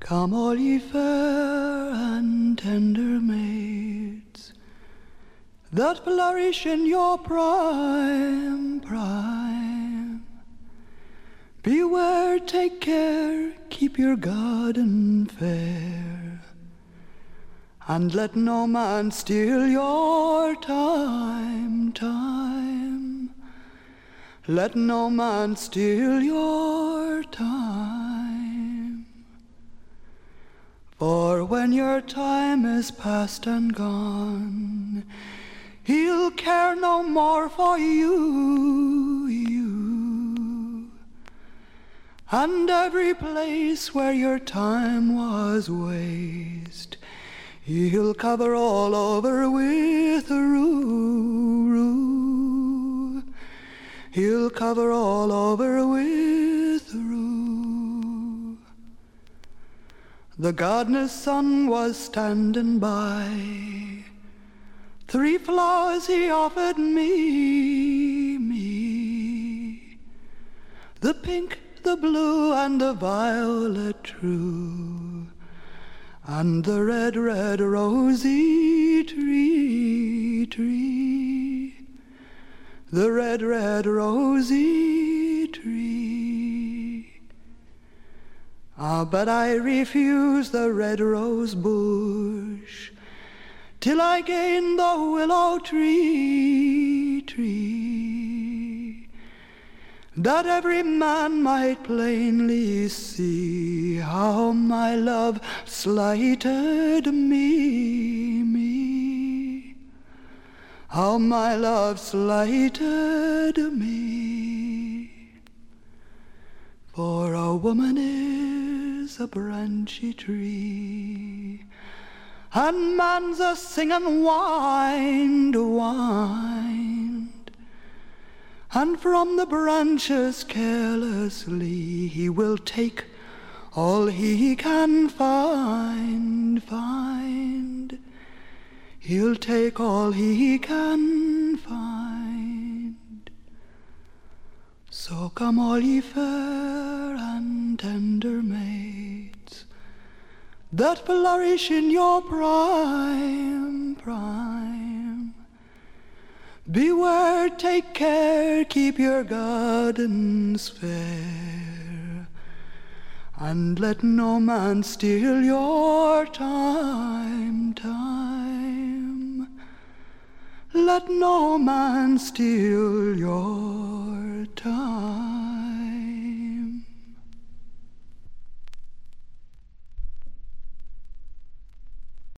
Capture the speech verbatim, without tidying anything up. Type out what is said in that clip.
Come all ye fair and tender maids that flourish in your prime, prime. Beware, take care, keep your garden fair, and let no man steal your time, time. Let no man steal your time. For when your time is past and gone, he'll care no more for you, you. And every place where your time was waste, he'll cover all over with rue, rue. He'll cover all over with rue. The gardener's son was standing by. Three flowers he offered me, me. The pink, the blue, and the violet true. And the red, red rosy tree, tree. The red, red rosy tree. Ah, but I refuse the red rose bush till I gain the willow tree, tree, that every man might plainly see how my love slighted me, me, how my love slighted me. For a woman is a branchy tree, and man's a singin' wind, wind, and from the branches carelessly he will take all he can find, find. He'll take all he can find. So come all ye fair and tender maids that flourish in your prime, prime. Beware, take care, keep your gardens fair, and let no man steal your time, time. Let no man steal your time.